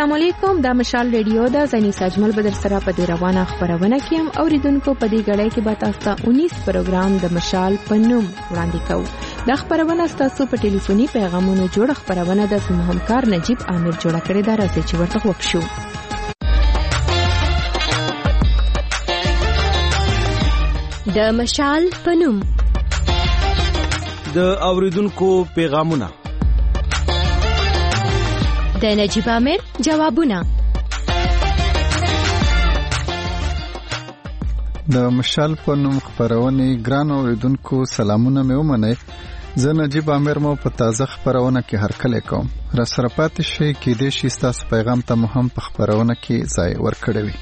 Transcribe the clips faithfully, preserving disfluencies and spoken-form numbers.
السلام علیکم. دا مشال ریډیو دا زنی ساجمل بدر سره په دې روانه خبرونه کې هم اوریدونکو په دې غړې کې به تاسو ته انیس پروګرام د مشال په نوم وړاندې کوو. دا خبرونه تاسو په ټلیفوني پیغامونو جوړ خبرونه د زموږ همکار نجیب عامر جوړ کړی دا راځي چې ورته وښیو. د مشال په نوم د اوریدونکو پیغامونه د نجیب عامر جوابونه. د مشال په نوم خبرونه ګران اوریدونکو سلامونه مې ومنئ. زه نجیب عامر مو په تازه خبرونه کې هرکلی کوم. را سره پاتې شئ کېدای شي ستاسو پیغام ته مو هم په خبرونه کې ځای ورکړی وي.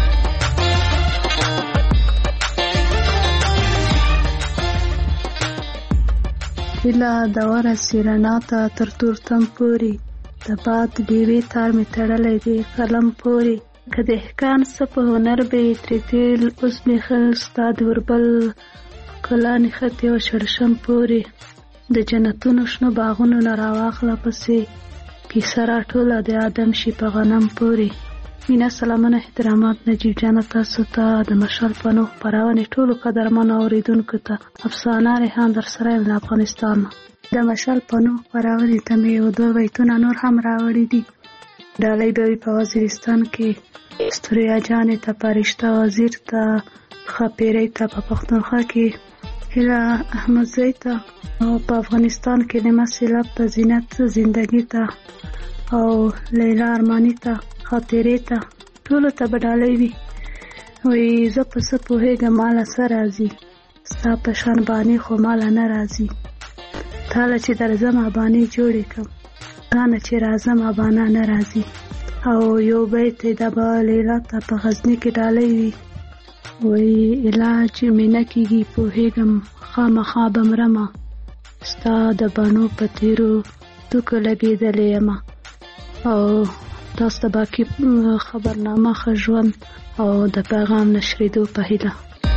هیله د ورسې رڼا ته تر تورتم پورې د باد ډیوې تار مې تړلی دی قلم پورې. که دهقان څه په هنر به ترې تېل اوس مې خل ستا د وربل ښکلا نښتې او شړشم پورې. د جنتونو شنو باغونو نه راواخله پسې کیسه راټوله د آدم شي په غنم پورې. مینا سلامونه احترامات نجیب جانه تاسو ته د مشال په نوم خپرونې ټولو قدرمنو اوریدونکو ته افسانه ریحان در سره یم له افغانستان. د مشال په نوم خپرونې ته مې یو دوه بیتونه نور هم راوړي دي. ډالۍ به وي په وزیرستان کې ستوریا جانې ته پرشته وزیر ته خپیرۍ ته په پښتونخوا کې هیله احمدزی ته او په افغانستان کې نعمت سیلاب ته زینت زندگی ته او لیلا ارمانی ته خاطرې ته ټولو ته به ډالۍ وي. وی زه په څه پوهېږم ماله څه راځي ستا په شان بانې خو ماله نه راځي. تاله چې درځم ابانې جوړې کړم تانه چې راځم ابانا نه راځي. او یو بیت د به لیلا ته په غزني کې ډالۍ وي. وی علاج مې نه کېږي پوهېږم خامخا به مرمه ستا د بڼو په تېرو توکو لګېدلې یمه. او تاسو ته باقي خبرنامه ښه ژوند او د پیغام نشریدو په هیله.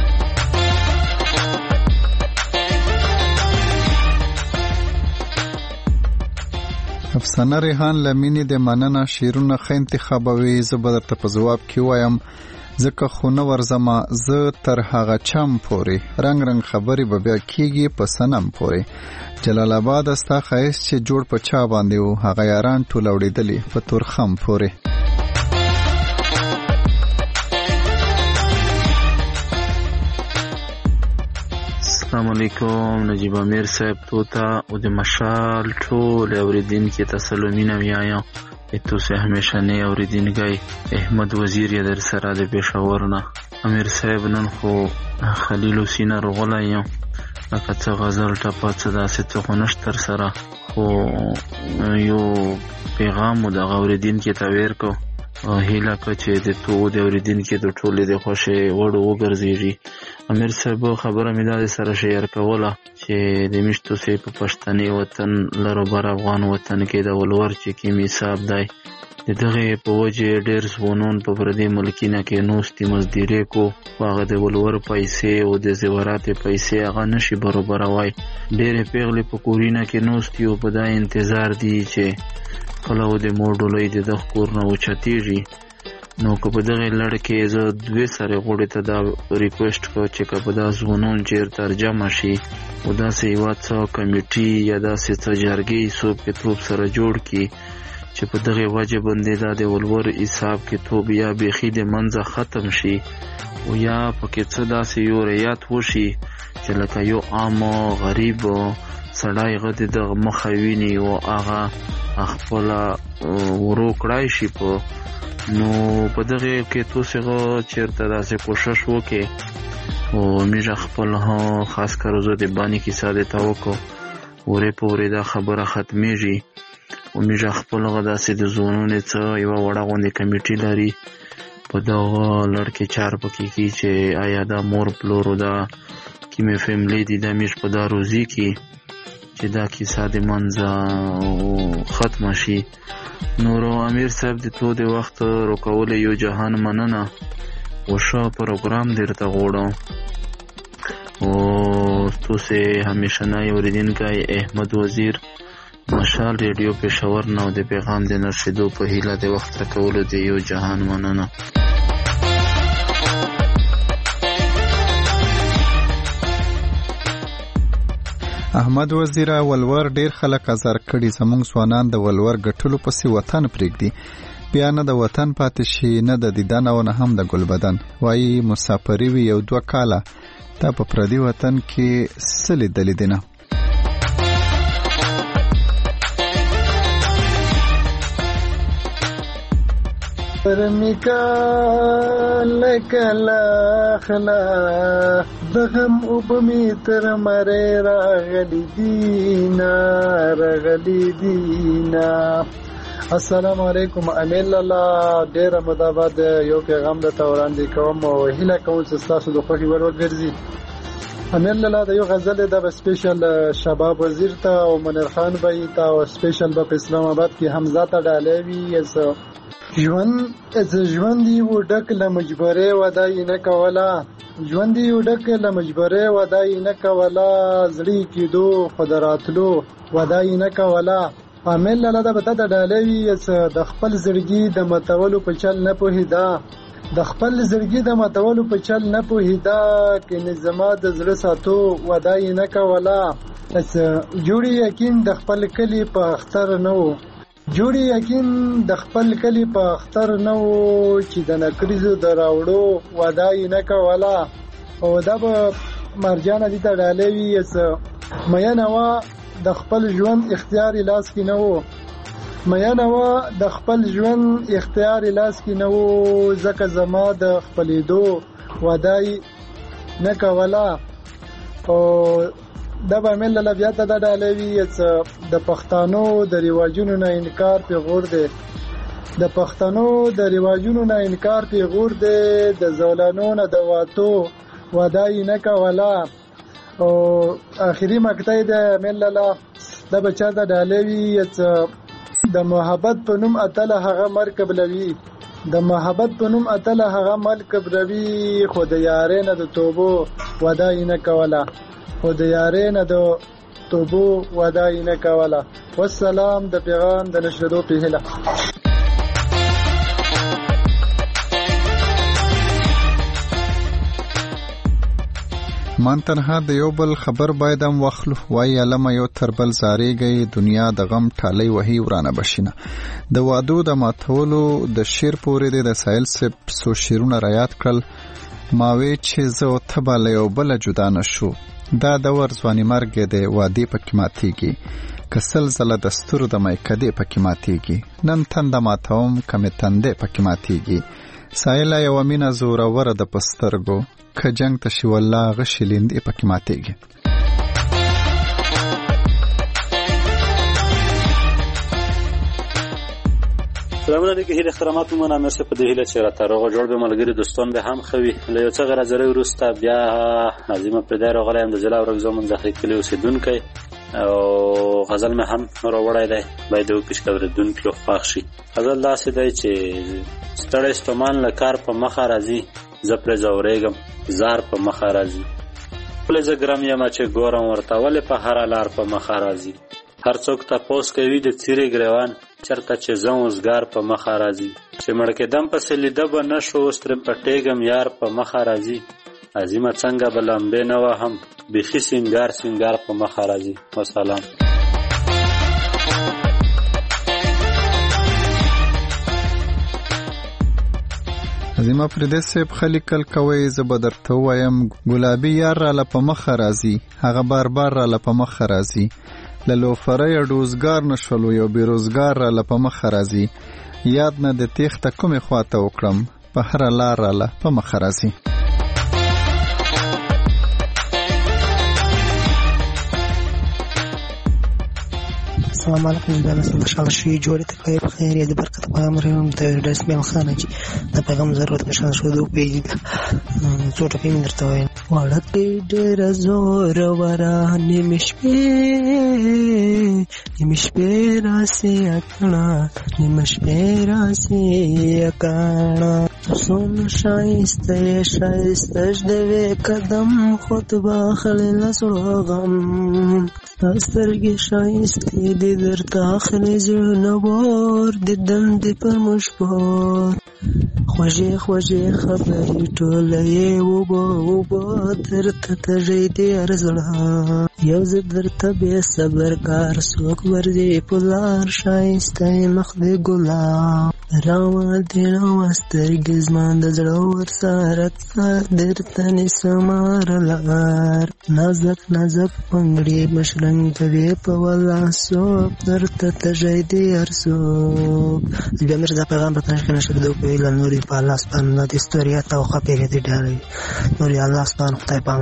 افسانه ریحان لمینی د مننه شیرونه ښه انتخابوي. زه به درته په ځواب کې وایم ځکه خو نه ورځمه زه تر هغه چم پورې رنګ رنګ خبرې به بیا کېږي په صنم پورې. جلال آباد ستا ښایست چې جوړ په چا باندې و هغه یاران ټول اوړېدلي په تورخم پورې. السلام علیکم نجیب امیر صاحب تو تا او د مشال ټول اوریدونکو ته سلامونه وایم. تو سه همیشه نه اوریدونکي احمد وزیر یې در سره د پېښور نه. امیر صاحب نن خو خلیل حسین رغلا یم لکه څه غزل ټپه څه داسې څه خو نشته تر سره خو یو پیغام مو دغه اوریدونکو ته ورکړو. هیله که چې د تو د اوریدونکو د ټولې د خوښې وړ وګرځېږي. امیر صاحب خبره مې دا سره شیر کوله چې د میشتو سي په پښتني وطن لرو بر افغان وطن کې د ولور چې کې حساب دی د دغه په وجه ډېر ځوانان په پردي ملکینه کې نوستي مزدوري کو هغه د ولور پیسې او د زیورات پیسې هغه نشي برابروي. ډېر پیغلې په کورینه کې نوستي او په دا انتظار دي چې کله و د موډولې د خور نه وچتيږي. نو که په دغه لړ کې زه دوی سره غوړې ته دا ریکوست کو چې که په دا ځوانان چیر ترجمه شي او داسې یوه څه کمیټي یا داسې څه جرګې څوک کې توپ سره جوړ کړي چې په دغه وجه باندې دا د ولور حساب کې توپ یا بیخي د منځه ختم شي او یا پکې څه داسې یو ریات وشي چې لکه یو عام غریب سړی غد د مخه ویني او هغه خپل ورو کړای شي په نو په دغه کې تاسو چیرته داسې کوشش وکړئ او میږه خپل ها خاص کارو زه د باندې کې ساده تا وکړو ورې پورې دا خبره ختمېږي او میږه خپل غداسې د زونونې څه یو وړه غونډه کمیټي لري په دغه لړ کې چار پکې کی چې آیا دا مور پلورو دا کې مې فیملی دي د میش په دا روزي کې چې دا کیسه د منځه ختم شي. نورو امیر صاحب د تو د وخت روکول یو جهان مننه وشا پروګرام درته غوړم او تو سه همیشه نه اوریدونکي احمد وزیر مشال ریډیو پېښور نه د پیغام د نشریدو په هیله د وخت راکولو د یو جهان مننه. احمد وزیر ولور ډیر خلک ازار کړي، زموږ ځوانان د ولور ګټلو پسې وطن پرېږدي، بیا نه د وطن پاتې شي نه د دیدن او نه هم د ګل بدن. وایي مسافري وي یو دوه کاله، تا په پردي وطن کې څه لیدلي دي نه. پرمیکا لکلا خلا دغم اوبمی تر مره راغلی دینا راغلی دینا. السلام علیکم. امیل الله ډیر مدابد یو پیغام د توراندې کوم او هیله کوم چې تاسو د خوښي ور وګرځي. امیل الله د یو غزل د سپیشل شباب وزیر ته او منیر خان بای ته او سپیشل په اسلام آباد کې حمزه ته ډالوي. یس ژوند از ژوند یو ډک له مجبورې ودای نه کولا، ژوند یو ډک له مجبورې ودای نه کولا، زړی کېدو خدراتلو ودای نه کولا. عامل لاله د بته د ډالوي د خپل زړګي د متولو په چل نه پوهیدا، د خپل زړګي د متولو په چل نه پوهیدا، کې نظام د زړه ساتو ودای نه کولا. اس جوړي یقین د خپل کلی په اختر نو، جوړي یقین د خپل کلی په اختر نو، چې د نکریزو د راوړو ودای نه کولا. او دا به مرجان دي ته ډالوي اس مې نه وا د خپل ژوند اختیار لاس کې نه وو، مې نه وا د خپل ژوند اختیار لاس کې نه وو، ځکه زما د خپلېدو ودای نه کولا. او دا به مل له بیا ته د ډالوي د پښتنو د رواجونو نه انکار پیغور دی، د پښتنو د رواجونو نه انکار پیغور دی، د زولانو نه د واتو ودای نه کولا. او آخري مقطع د مل له د بچا د ډالوي د محبت په نوم اتل هغه مرکب لوي، د محبت په نوم اتل هغه مرکب لوي، خو د یارې نه د توبو ودای نه کولا، خو د یارې نه د توبو ودای نه کولا. والسلام د پیغام د نشریدو په هیله. من تنها د یو بل خبر بایدم واخلو، وای علمه یو تر بل زاریږي، دنیا د غم ټالۍ وهي ورانه بشینه. د وادو د ماتولو د شیر پورې د سایل سپ سو شیرونه رایات کړل، ماوي چې زه او ته به له یو بله جدا نشو. دا دور ځواني مرګ دی، وادي پکې ماتېږي، که سلسله دستور د میکدې پکې ماتېږي، نن تنده ماتوم کمې تندې پکې ماتېږي. سایله یوه مینه زوروره د پسترګو، که جنگ ته شي والله غشي لیندې پکې ماتېږي. سلامونه علیکم، هیله احترامات مو منه مرسته په دې هیله چې راته روغ جوړ به ملګری دوستان به هم خوي. له یو څه غرض وروسته بیا عظیمه پرده راغلی ام د جلا ورک زمون ځخې کلی اوسیدونکی او غزل مې هم راوړی دی، باید وکړي چې اورېدونکي خوښ شي. غزل داسې دی چې ستړی ستومان له کار په مخه راځي، زه پرې ځورېږم زار په مخه راځي، ولې زه ګرم یم چې ګورم ورته، ولې په هره لار په مخه راځي. هر څوک تپوس کوي د څیرې ګریوان، چرته چې زه اوسګار په مخه راځي. چې مړ کېدم پسې لیده به نه شو، اوس ترې پټېږم یار په مخه راځي. عظیمه څنګه به لمبې نه وهم، بیخي سینګار سینګار په مخه راځي. وسلام. عظیمه پردې صاحب خلیکل کوي، زه به درته ووایم ګلابي یار راله په مخه راځي، هغه بار بار راله په مخه راځي. له لوفره ډوزګار نشولو یو بیروزګار راله په مخه راځي. یاد نه د تیښته کومې خواته وکړم، په هره لار راله په مخه راځي. السلام علیکم، دا نسل خوشحال شي جوړې ته کوي په خیر د برکت په امر هم د رسمي خانه چې د پیغام ضرورت نشان شو د پیږي څو ټکي من درته وایم. وړکې ډېر زور ورا نیمه شپې نیمه شپې راسي اکړه نیمه شپې راسي اکړه سون شایسته شایسته د قدم خطبه خلل سرغم سترګې ښایستې دي درته اخلي زړونه بار د دم دې پر موږ بار خوږې خوږې خبرې ټوله یې اوبه اوبه درته تږی دی هر زړه یو زه درته بې صبر کار څوک ورځي په لار ښایسته یې مخ دې ګلاب راوه دې راوه سترګې زما د زړه ورسره درته نیسم هر لار نازک نازک پنګړي مشرنګ کوي په ولاسو درته تږی دی هر څوک بیا مې دا پیغام راته نشکه نشکه دو کوي نورې په الله سبحانه د ستوریات او خپېرې دې ډېروي نورې الله سبحانه خدای پام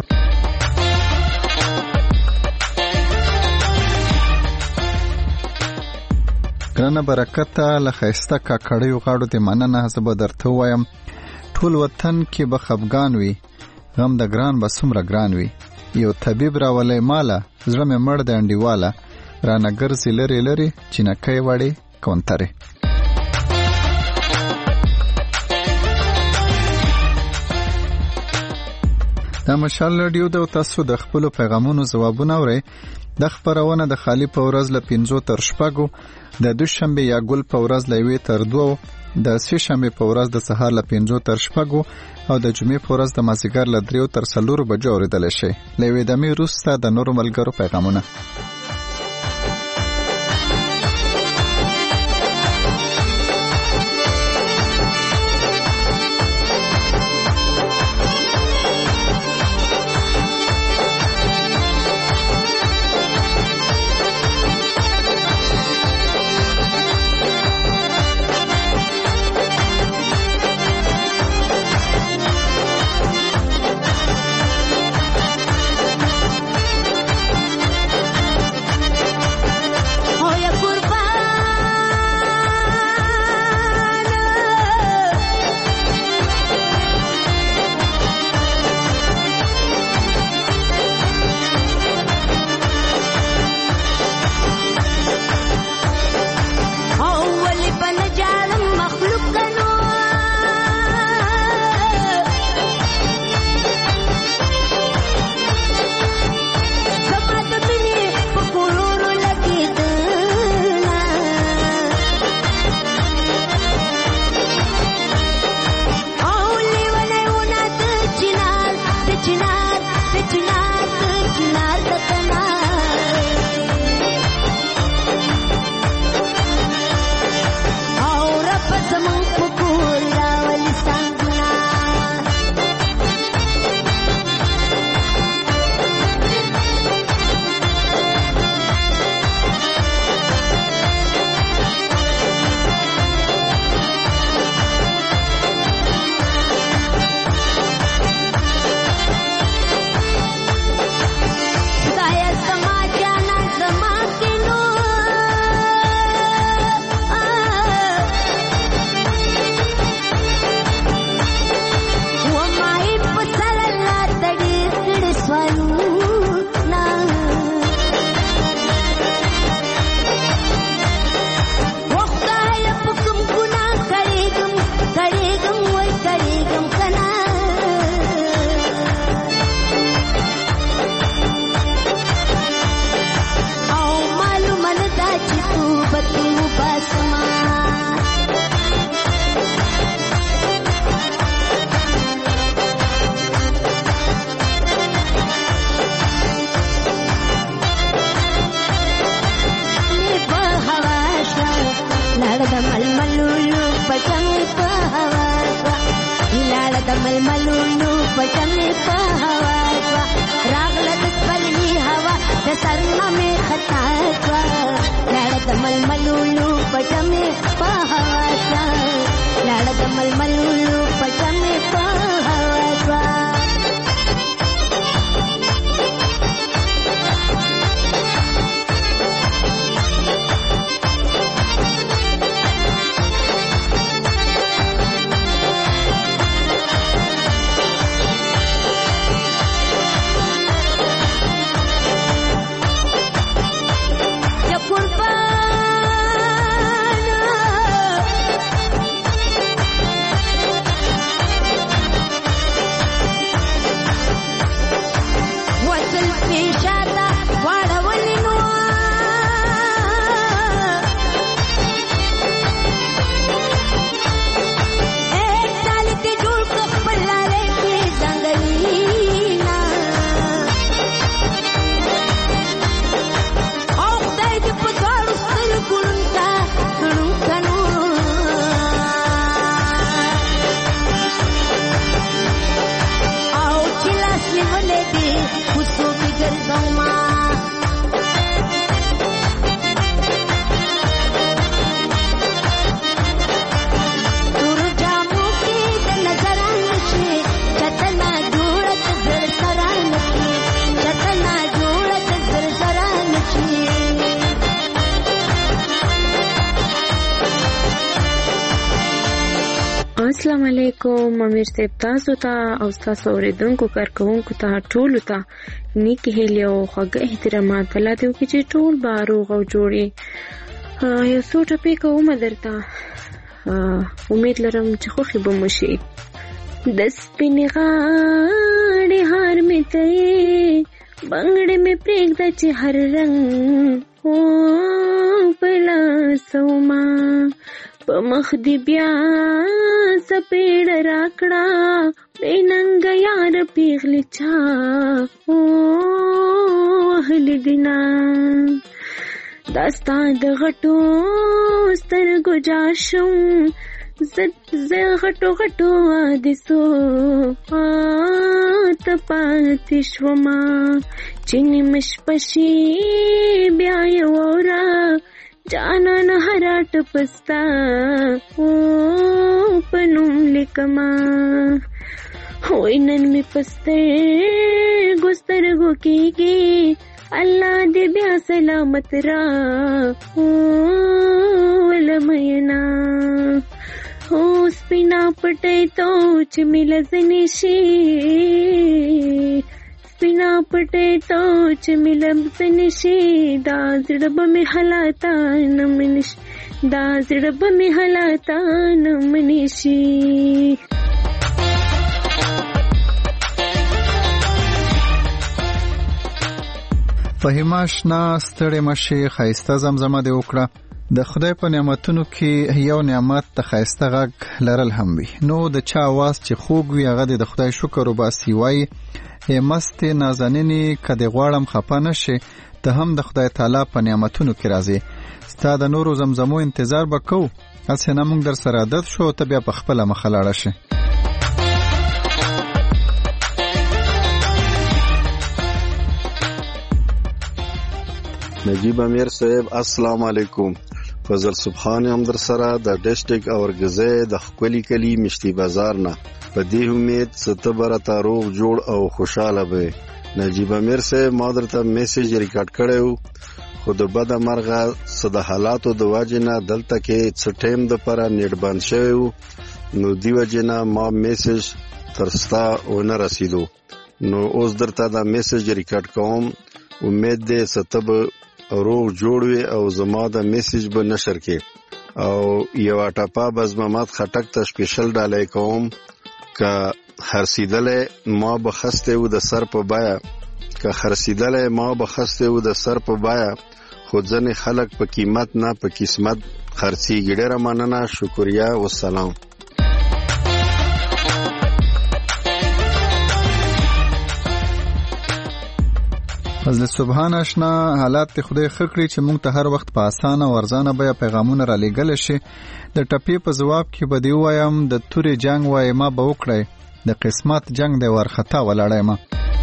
ګرانه برکته له ښایسته کاکړیو غاړو دې مننه زه به درته ووایم ټول وطن کې به خفګان وي غم د ګران به څومره ګران وي یو طبیب راولی ماله زړه مې مړ د انډیواله رانه ګرځي لرې لرې چینکۍ وړې کونترې دا مشال رادیو د تاسو د خپل پیغامونو ځوابونه اورئ د خبرونه د خالی په ورځ ل پنځو تر شپږو د دوشنبه یا ګل په ورځ ل وی تر دوو د سه شنبه په ورځ د سهار ل پنځو تر شپږو او د جمعې په ورځ د مازیګر ل دریو تر څلورو بجو اوریدل شي لوي د می روسته د نورو ملګرو پیغامونه ململونو پټمې په هوا شوه راغله د سپلني هوا د سرنا مې خطا شوه لاړه د ململونو پټمې په هوا شوه لاړه د ململونو پټمې په هوا شوه علیکم امیر صاحب، تاسو ته او تاسو اوریدونکو کارکونکو ته ټول ته نیکی هیلې او خوږه احترامات. الله دې وکړي چې ټول به روغ او جوړ وي. یو څو ټپې کومه درته، امید لرم چې خوښې به مو شي. د سپینې غاړې هار مې ته بنګړې مې پرېږده چې هر رنګ او په لاسوما په مخ دې بیا سپېړه راکړه بې ننګه یاره پیغلې چا وهلې دینه. دا ستا د غټو سترګو جاشم زه غټو غټو حادثو ته پاتې شومه چې نیمه شپه شي بیا یې واوره جانان هره ټپه ستا په نوم لیکمه. وای نن مې په سترګو سترګو کېږي الله دې بیا سلامت را ولمینه. او سپینا پټی تو چې مې لزنې شي، سپینا پټی تو چې مې لزنې شي، دا زړه به مې حالاته نه منې شي، دا زړه به مې حالاته نه منې شي. فهیمه اشنا ستړې مشي ښایسته زمزمه دې وکړه. د خدای په نعمتونو کې یو نعمت د ښایسته غږ لرل هم وي. نو د چا آواز چې خوږ وي هغه د خدای شکر وباسي، وایي ای مستې نازنینې که دې غواړم خفه نه شې، ته هم د خدای تعالی په نعمتونو کې راځې. ستا د نورو زمزمو انتظار به کوو، هسې نه موږ در سره عادت شو، ته بیا په خپله مخه لاړه شې. نجیب امیر صاحب السلام علیکم. فضل سبحان هم در سره د ډسټریکټ اورګزې د خپلی کلی مشتی بازار نه. په دې امید ستبره تاروغ جوړ او خوشاله به. نجیب امیر صاحب ما درته میسج ریکارډ کړو، خو د بد مرغه صد حالاتو د واجنه دلته کې څټیم د پره نیټ بند شوی، نو دی وجنه ما میسج ترستا و نه رسیدو. نو اوس درته دا میسج ریکارډ کوم، امید دې ستب روغ جوړوي او زما د میسج به نشر کې. او یو ټپه بز محمد خټک ته سپیشل ډالای کوم، که هرسیدلې ما به خسته و د سر په بایا، که هرسیدلې ما به خسته و د سر په بایا، خو ځنې خلک په قیمت نه په قسمت خرڅیږي. ډېره مننه، شکریا والسلام. فضل سبحان اشنا حالات ته خدای خکړي چې مونږ ته هر وخت په اسانه او ارزانه بیا پیغامونه را لېږل شي. د ټپې په جواب کې به دی وایم د تورې جنگ وای ما به وکړی، د قسمت جنگ دی ورخطا ولاړی ما.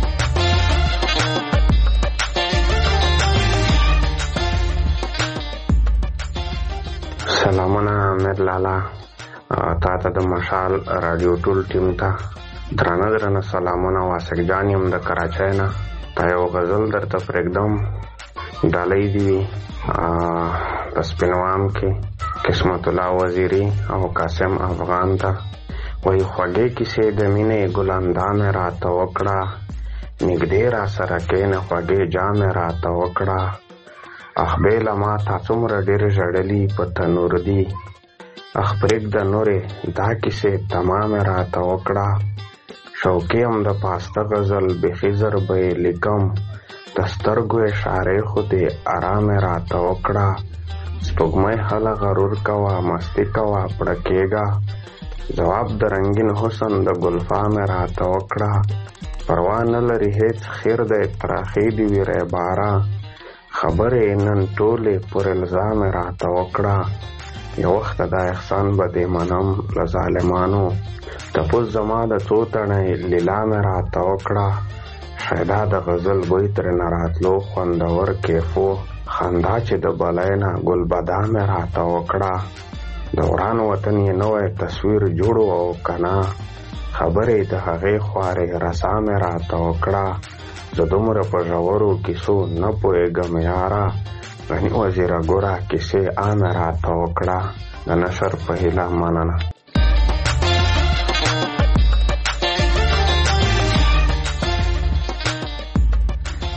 سلامونه امیر لالا، تا ته د مشال رادیو ټول ټیم ته درانه درانه سلامونه. واسق جان یم د کراچۍ نه. تا یو غزل درته پرېږدم، ډالۍ دي په سپینوام کې قسمت الله وزیري او قاسم افغان ته. وایي خوږې کیسې د مینې ګلاندانې راته وکړه، نږدې را سره کښېنه خوږې جامې راته وکړه. اخ بیله ما تا څومره ډېر ژړلي په تنور دي، اخ پرېږده نورې دا کیسې تمامې راته وکړه. شوقي هم د پاسته غزل بیخي زر به یې لیکم، د سترګو اشارې خو دې ارامې راته وکړه. سپوږمۍ هله غرور کوه مستي کوه پړه کېږه، ځواب د رنګین حسن د ګلفامې راته وکړه. پروا نه لري هېڅ خیر دی تراخې دي وي ریباره، خبرې نن ټولې پر الزامې راته وکړه. یو وخت دا احسان به دې منم له ظالمانو، تپوس زما د څو تڼۍ لیلا مې راته وکړه. شیدا د غزل بوی ترېنه راتلو خوندور کیفو، خندا چې د بلۍ نه ګلبدا مې راته وکړه. د وران وطن یې نوی تصویر جوړو او کنا، خبرې د هغې خوارې رسا مې راته وکړه. زه دومره په ژورو کیسو نه پوهېږم یاره، غني وزیره ګوره کیسې عامې راته وکړه. د نشر په هیله مننه.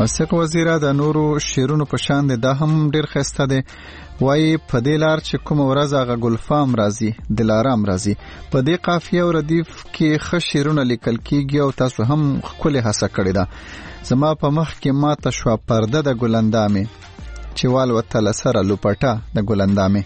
فاسق وزیره د نورو شیرونو په شان دی، دا هم ډیر ښایسته دی. وایي په دې لار چې کومه ورځ هغه ګلفام راځي دلارام راځي. په دې قافیه او ردیف کې ښه شیرونه لیکل کیږي او تاسو هم ښکلې هڅه کړې ده. زما په مخ کې ماته شوه پرده د ګلندامې، چې والوتله سره لوپټه د ګلندامې.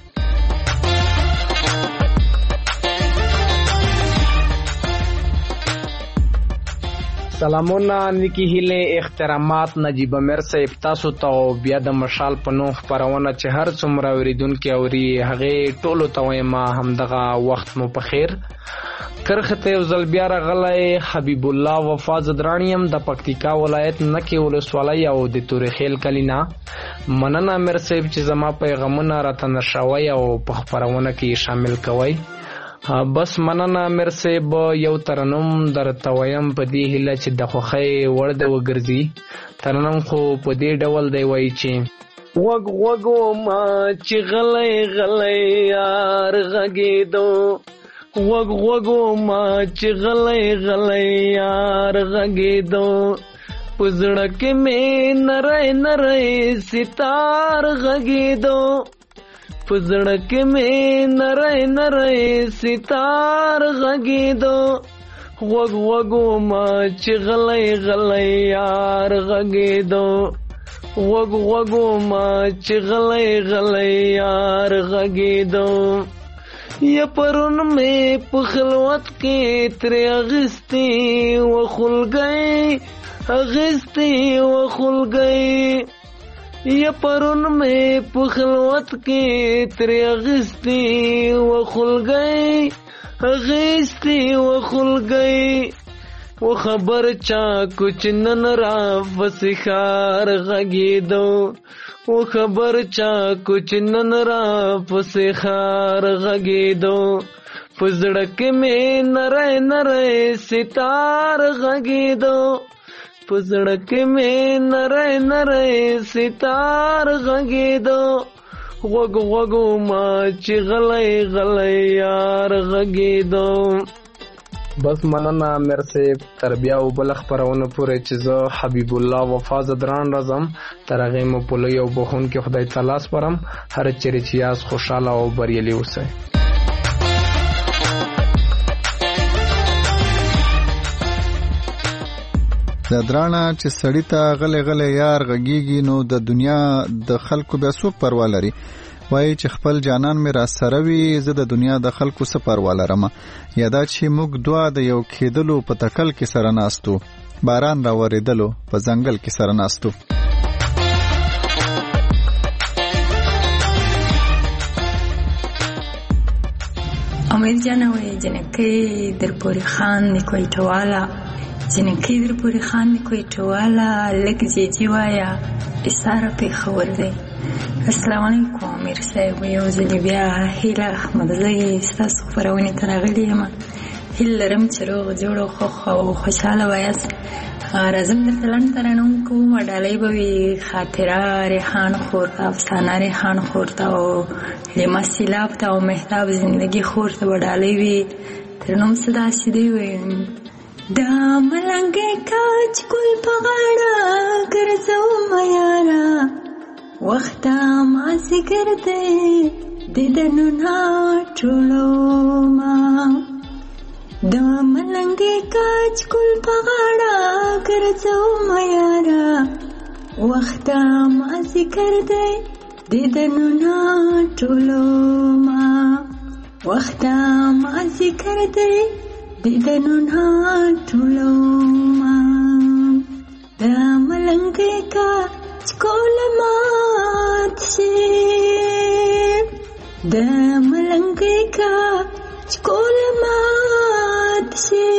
سلامونه نیکی هیله احترامات نجیب امیر صاحب تاسو ته بیا د مشال په نوم خپرونه چې هر څومره اوریدونکي اوري هغه ټولو ته وایم همدغه وخت مو په خیر. کرخته یو ځل بیا راغلی حبیب الله وفا زدرانیم د پکتیکا ولایت نکی ولسوالۍ او د تورخیل کلینا. مننه امیر صاحب چې زما پیغامونه راته نشوي او په خپرونه کې شامل کوي. بس مننه امیر صاحب، یو ترنم درته وایم په دې هیله چې د خوښۍ وړ د وګرځي. ترنم خو په دې ډول دی وایي چې وګ وګو ما چې غلی غلی یار غږېدو، وګ وګو ما چې غلی غلی یار غږېدو، په زړه کې مې نری نری ستار غږېدو، په زړه کې مې نری نری ستار غږېدو، غوږ غوږو ما چې غلی غلی یار غږېدو، غوږ غوږو ما چې غلی غلی یار غږېدو. یا پرون مې په خلوت کې ترې اغستې و خلګۍ، اغستې و خلګۍ، یا پرون مې په خلوت کې ترې اغستې و خلګۍ، اغستې و خلګۍ. و خبر چا کچھ نن را فسخار غږېدو، و خبر چا کچھ نن را فسخار غږېدو، په زړه کې مې نری نری ستار غږېدو، په زړه کې مې نری نری ستار غږېدو، غوږ غوږو ما چې غلی غلی یار غږېدو. بس مننه امیر صاحب، تر بیا او بل خپرونه پورې چې زه حبیب الله وفا زدران راځم، تر هغې مو په لوی او بخونکي خدای تعالی سپارم. هر چیرې چې یاست خوشحاله او بریالي اوسئ. د درانه چې سړی ته غلی غلی یار غږیږي نو د دنیا د خلکو بیا څوک پروا لري. وایي چې خپل جانان مې را سره وي، زه د دنیا د خلکو څه پروا لرم. یا دا چې موږ دوه د یو کېدلو په تکل کې سره ناستو، باران را ورېدلو په ځنګل کې سره ناستو. امید جانه وایي جنکۍ در پورې خان د کویټواله، جنکۍ در پورې خان د کویټواله، لږ جیجي وایه ایساره پېښور دی. السلام علیکم امیر صاحب، یو ځلې بیا هیله احمدزۍ ستاسو خپرونې ته راغلې یم. هیله لرم چې روغ جوړ او خوښ او خوشحاله وایاست. راځم درته لنډ ترنم کوم. ډالۍ به وي خاطره ریحان خور ته، افسانه ریحان خور ته او لیما سیلاب ته او مهتاب زندگی خور ته به ډالۍ وي. ترنم څه داسې دی وایي: دا ملنګې کاچ ګل په غاړه ګرځومه یاره، وخته مازدیګر دی دیدنونه ټولومه. دا ملنګې کاچ ګل په غاړه ګرځومه یاره، وخته مازدیګر دی دیدنونه ټولومه، وخته مازدیګر دی دیدنونه ټولومه. دا ملنګې کاچ ګل مات شي، د ملنګې کاچ ګل مات شي،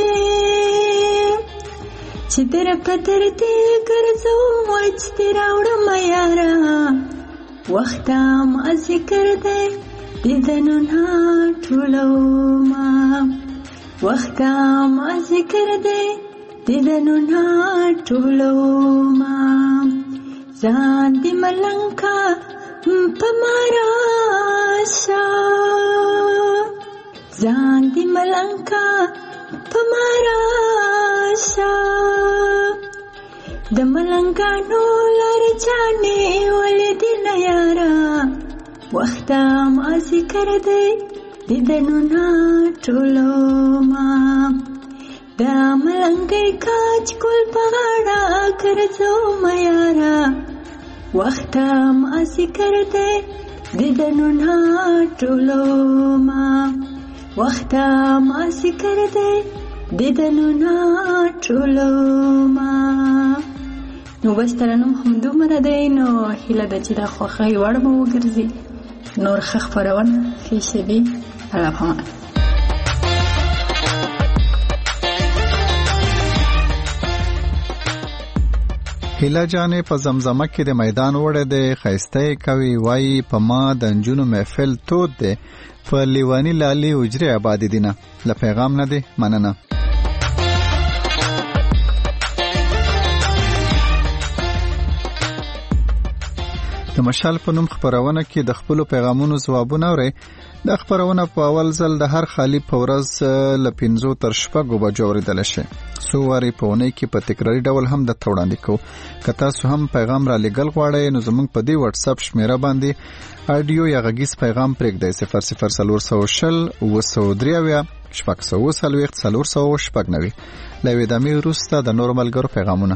چې در په در دې ګرځوم وچ دې راوړم یاره، وخته مازدیګر دی دیدنونه ټولومه، وخته مازدیګر دی دیدنونه ټولومه. ځان دې ملنګه په ما راشه، ځان دې ملنګه په ما راشه، د ملنګانو لارې چانې ولې دي نه یاره وخت ما ذکر دی دیدنونه ټولو ما دا ملنګي کاج ګل په غاړه ګرځو ما یاره وخت ما ذکر دی دیدنونه ټولو ما وخت ما ذکر دی دیدنونه ټولو ما نو بس ترنم هم دومره دی نو هیله ده چې دا خوښۍ وړ به وګرځي نور ښه خپرونه ښې شېبې الله پامان هیله جانې په زمزمه کې د میدان وړه دی ښایسته یې کوي وایي په ما د نجونو محفل تود دی په لیواني لالي اجرې آبادي دي نه له پیغام نه دی مننه د مشال په نوم خبرونه کې د خپل پیغامونو ځوابونه اوري د خبرونه په اول ځل د هر خالی په ورځ ل پنځو تر شپږو بجو اوریدل شي سو واری په ونې کې په تکراری ډول هم د توړاندې کو کته سو هم پیغام را لګل غواړي نو زموږ په دی واتس اپ شمیره باندې اډیو یا غږیز پیغام پرېږدئ صفر صفر صفر شل و سو دریاویا شپږ سو سلويخت صفر سو شپږ نوي لوي د می روسته د نورمال ګرو پیغامونه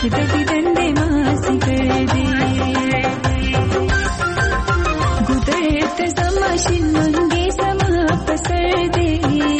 وقت دیدن ماسی کردی گذرت زماشین منگی سما پسردی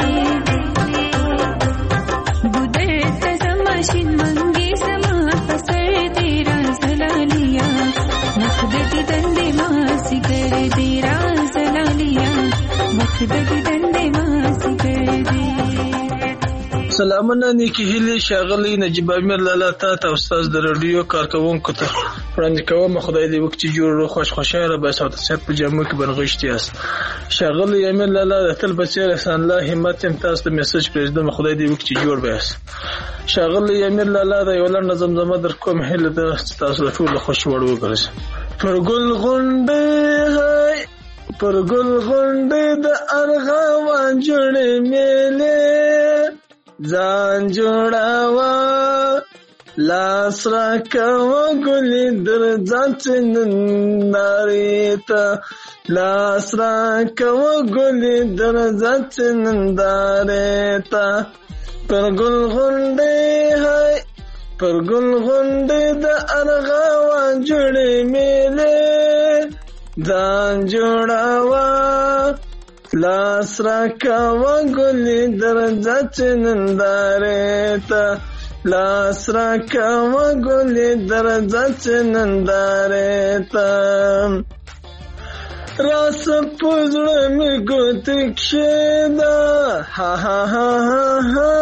گذرت زماشین منگی سما پسردی رازلالیا وقت دیدن ماسی کردی رازلالیا وقت دیدن ماسی کردی. سلامونه نیکی هیلې ښاغلی نجیب امیر لالا تا ته استاد د رادیو کارکوونکو ته وړاندې کوم. خدای دې وکړي چې جوړ خوش خوشاله به سات صحت په جامو کې برغښتي یاست. ښاغلی امیر لالا د تل بچی رسان الله همت هم تاسو د میسج پرېږدم. خدای دې وکړي چې جوړ به یاست. ښاغلی امیر لالا د یو لنډ زمزمه در کوم هیله ده چې تاسو له ټولو خوش وړ وګرځي. پر ګل غونډې هاي پر ګل غونډې د ارغوان جوړې میلې ځان جوړاوه لاس راکوه ګلې درځه نندارې ته لاس راکوه ګلې درځه نندارې ته پر ګل غونډې هاي پر ګل غونډې د ارغوان جوړې میلې ځان جوړاوه لاس راکوه ګلې درځه نندارې ته لاس راکوه ګلې درځه نندارې ته راس په زړه مې ګوتې کښېږده ها ها ها ها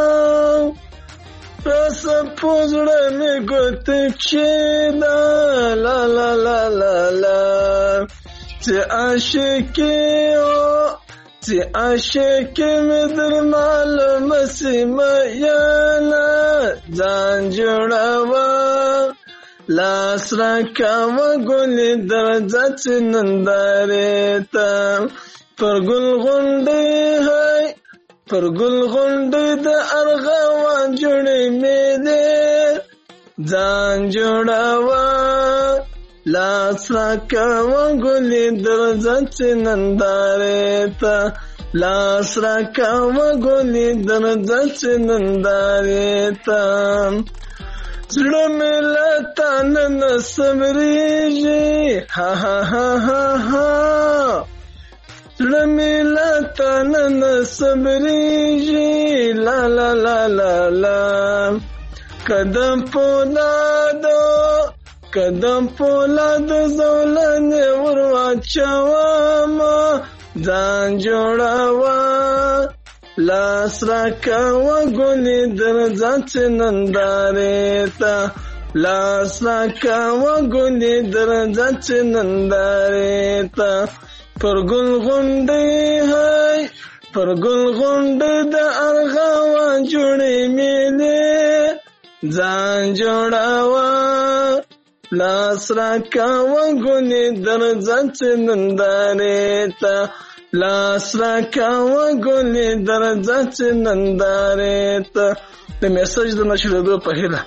راس په زړه مې ګوتې کښېږده لا لا لا لا لا چې عاشقې او چې عاشقې مې در معلومه سیمه یاله ځان جوړاوه لاس راکوه ګلې درځه نندارې ته پر ګل غونډې هاي پر ګل غونډې د ارغوان جوړې میلې ځان جوړاوه لاس راکوه ګلې درځه نندارې ته لاس راکوه ګلې درځه نندارې ته زړه مې له تا نه صبرېږي ها ها ها ها ها زړه مې له تا نه صبرېږي لا لا لا لا لا قدم پولادو قدم پولاد زولنې ور واچومه ځان جوړاوه لاس راکوه ګلې درځه نندارې ته لاس راکوه ګلې درځه نندارې ته پر ګل غونډې هاي پر ګل غونډې د ارغوان جوړې میلې ځان جوړاوه لاس راکوه ګلې درځه نندارې ته لاس راکوه ګلې درځه نندارې ته. د میسج د نشریدو په هیله.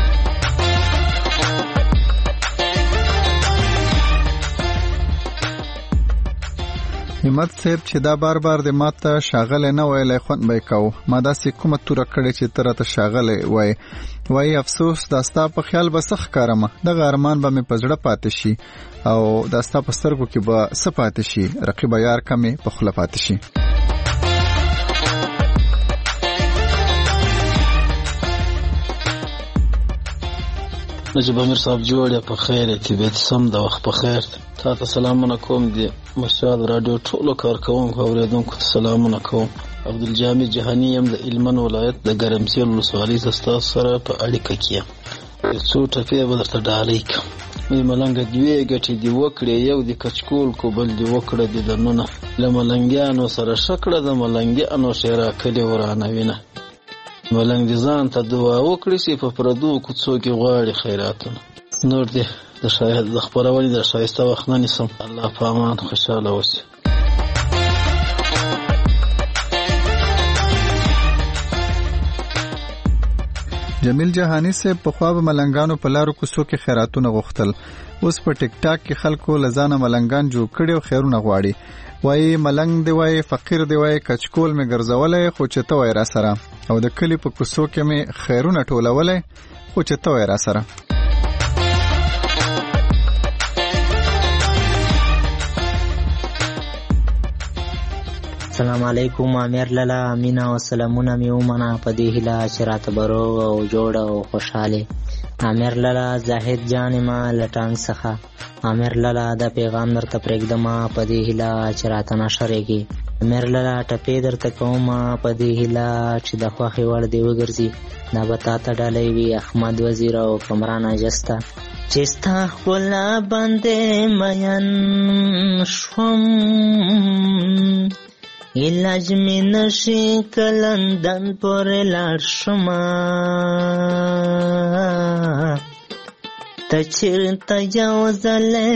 همت صاحب چې دا بار بار د ماته شاغله نه ویلای خوند به کو ما داسې کومه توره کړې چې تر ته شاغله وای وای افسوس داستا په خیال بسخ کارمه د غارمان به مې پزړه پاتې شي او داستا په سترګو کې به سپاتې شي رقیب یار کمه په خله پاتې شي. نجیب امیر صاحب جوړ په خیر ته به سم د وخت په خیر تاسو سلامونه کوم دي مشال رادیو ټولو کارکوونکو اوریدونکو سلامونه کوم. عبدالجامع جهانی يم د علمن ولایت د ګرمسیر ولسوالۍ تاسو سره په اړیکه کې څو ټپې به درته ډالۍ کوم. مې ملنګ دوی غټي دی وکړې یو د کچکول کو بل دی وکړه د دنونه لملنګانو سره شکړه د ملنګانو شهرا کلی ورانه وینه ملنګ ځان ته دعا وکړي چې په پردو کوڅو کې غواړي خیراتونه نور دې د شاهد د خبرولې د شایسته وخت نه نسم. الله په امان خوشاله اوسئ. جمیل جهانی سے په خواب ملنګانو په لارو کوڅو کې خیراتونه غوښتل اوس په ټیک ټاک کې خلکو لزانه ملنګان جوړ کړي او خیرونه غواړي وای ملنګ دی وای فقیر دی وای کچکول می ګرځولې خو چې ته وای را سره او د کلی په کوڅو کې می خیرونه ټولولې خو چې ته وای را سره. السلام علیکم امیر لالا مینا او سلامونه می ومنه په دې هیله چې راته به روغ او جوړ او خوشحاله. امیر لالا زاهد جان ما لټانګ څخه امیر لالا دا پیغام درته پرېږدم په دې هیله چې راته نشرېږي. امیر لالا ټپې درته کوم په دې هیله چې د خوښې وړ دې وګرځي. دا به تا ته ډالۍ وي احمد وزیر او کمران اجسته. چې ستا ښکلا باندې مین شوم علاج می نشي که لندن پورې لاړ شمه ته چېرته یو ځلې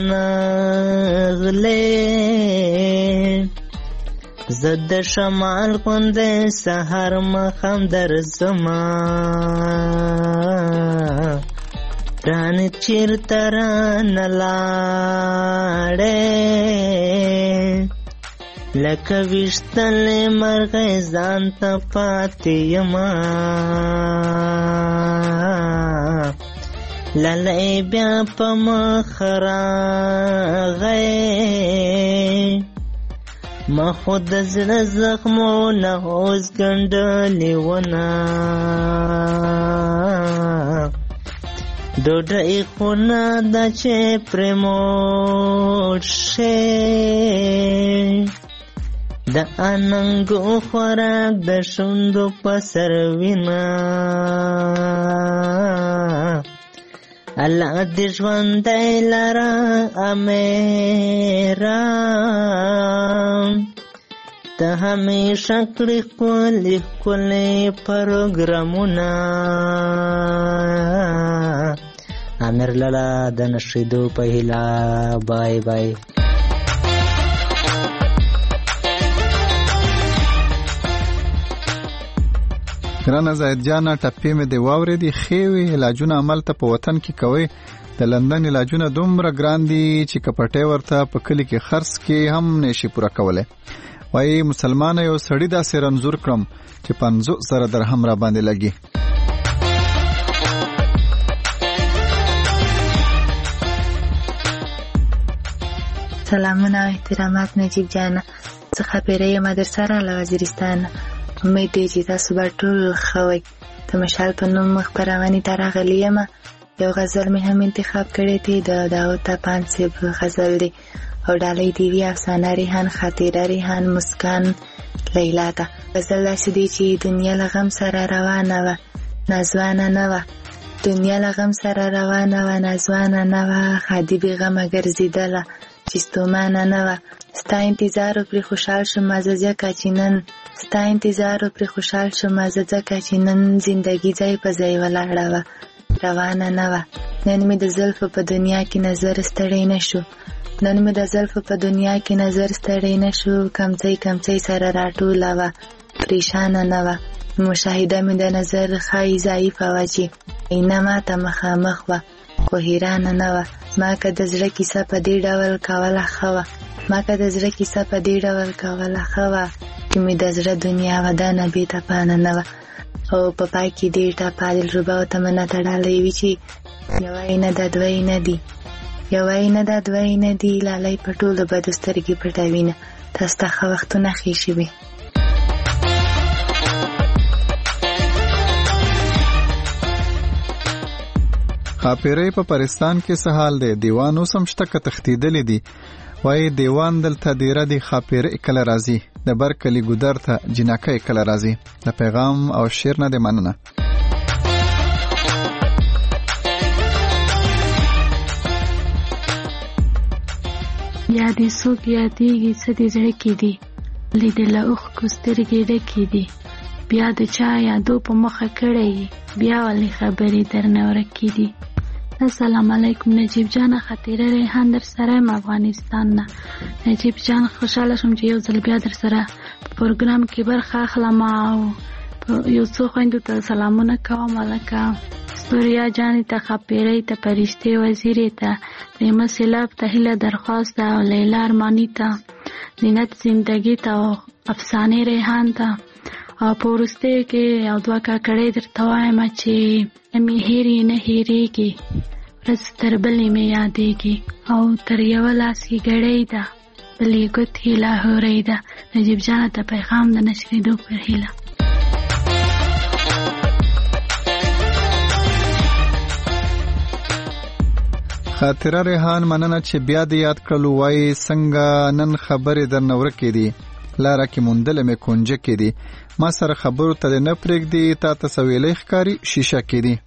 رانغلې زه د شمال غوندې سهار ماښام درځمه رانه چېرته رانه لاړې لکه ویشتلې مرغۍ ځان ته پاتې یمه لالی بیا په مخ راغی ما خو د زړه زخمونه اوس ګنډلې ونه ډوډۍ خو نه ده چې پرې موړ شې د اننګو خوراک د شونډو په سر وینه الله دې ژوندی لره امیره ته همیشه کړې ښکلې ښکلې پروګرامونه. امیر لالا د نشریدو په هیله بای بای. ګرانه زاهد جانه ټپې مې دې واورېدې ښې وې علاجونه هملته په وطن کې کوئ د لندن علاجونه دومره ګران دي چې که پټۍ ورته په کلي کې خرڅ کې هم نشي پوره کولی. وایي مسلمانه یو سړي داسې رنځور کړم چې پنځوس زره درهم را باندې لګي. سلامونه احترامات نجیب جانه څه خبره یم در سره له وزیرستانه. امید دی چې تاسو به ټول ښه وئ. د مشال په نوم خپرونې ته راغلی یم. یو غزل مې هم انتخاب کړی دی د داود تپان صاحب غزل دی او ډالۍ دی وی افسانه ریحان خاطره ریحان مسکان لیلا ته. غزل داسې دی چې دنیا له غم سره روانه وه نازوانه نه وه دنیا له غم سره روانه وه نازوانه نه وه خادي بې غمه ګرځېدله چې ستومانه نه وه. ستا انتظار پرې خوشحال شم زه ځکه چې نن ستا انتظار پرې خوشحال شم زه ځکه چې نن زندګي ځای په ځای ولاړه وه روانه نه وه. نن مې د زلفو په دنیا کې نظر ستړی نه شو نن مې د زلفو په دنیا کې نظر ستړی نه شو کمڅۍ کمڅۍ سره راټوله وه پریشانه نه وه. مشاهده مې د نظر ښایي ضعیفه وه چې عینه ماته مخامخ وه خو حیرانه نه وه. ما که د زړه کیسه په دې ډول کوله ښه وه ما که د زړه کیسه په دې ډول کوله ښه وه چې مې د زړه دنیا ودانه بې تپانه نه وه. او په پای کې دې ټپه دلربا او تمنا ته ډالۍ وي چې یوه یې نه ده دوه یې نه دي یوه یې نه ده دوه یې نه دي لالی په ټولو بدو سترګې پټوینه تاسو ته ښه وختونه ښې شوي. خاپیرۍ په پاکستان کې څه حال دی؟ دیوان اوس هم شته که تښتېدلی دي؟ وایي دیوان دلته دیره دی خاپیرۍ کله راځي د بر کلي ګودر ته جنکۍ کله راځي. د پیغام او شعر نه دی مننه. یا دې څوک یادېږي څه دې زړه کې دي لیدله اوښکو سترګې ډکې دي بیا د چا یادو په مخه کړی بیا ولې خبرې درنه ورکې دي. السلام علیکم نجیب جان خاطره ریحان در سره یم افغانستان نه. نجیب جان خوشحاله شوم چې یو ځل بیا در سره په پروګرام کې برخه اخلم او یو څو خویندو ته سلامونه کوم لکه ستوریا جانې ته خاپیرۍ ته فرشتې وزیرې ته نیمه سیلاب ته هیله درخواست ته او لیلا ارماني ته زینت زندګي ته او افسانې ریحان ته او په وروستیو کې یو دوه کاکړۍ درته وایم چې مې هېرې نه هېرېږي ورځ تر بلې مې یادېږي او تر یوه لاس کې ګړۍ ده بلې ګوت هیله هوریده نجیب جانه ته پیغام د نشریدو پر هیله. خاطره ریحان مننه چې بیا د یاد کړلو وای څنګه نن خبرې در نور کې دي لاره کې موندل مې کونجه کې دي ما سره خبرو ته نه پرېږدي تا ته سویلې ښکاری شیشه کې دي.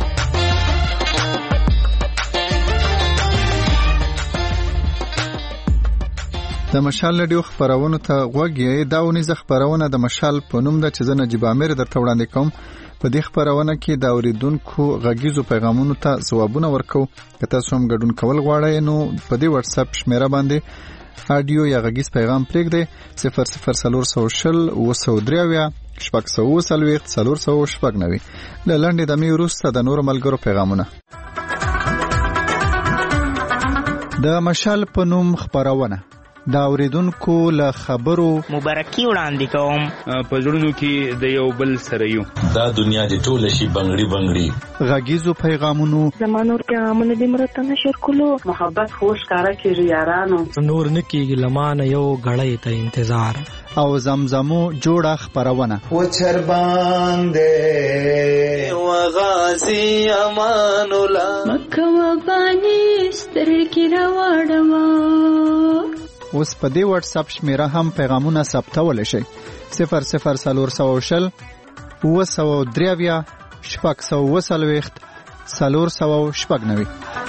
د مشال رادیو خبرونو ته غوږ یې دا ونیزه خبرونه د مشال په نوم ده چې زه نجیب عامر درته وړاندې کوم. په دې خبرونه کې د اوریدونکو غږیزو پیغامونو ته ځوابونه ورکو. که تاسو هم ګډون کول غواړئ نو په دې واتس اپ شمیره باندې اډیو یا غږیز پیغام پرېږدئ صفر صفر څلور سوه شل اوه سوه درې اویا شپږ سوه اوه څلوېښت څلور سوه شپږ نوي. له لنډې دمې وروسته د نورو ملګرو پیغامونه. د مشال په نوم خبرونه دا اوریدونکو له خبرو مبارکي وړاندې کوم. په زړونو کې د یو بل سره یو دا دنیا د ټوله شي بنگړي بنگړي. غږیزو پیغامونو زمانور پیغامونه د مرته نشر کولو محبت خوش کارا کیږي یارانو نور نکیږي لمانه یو غړې ته انتظار او زمزمو جوړه خبرونه و چر باندې و غازی امان الله مکه و بانی سترګې راوړم. اوس په دې واتس اپ شمیره هم پیغامونه ثبتول شي صفر صفر څلور سوه شل اوه سوه درې اویا شپږ سوه اوه څلوېښت څلور سوه شپږ نوي.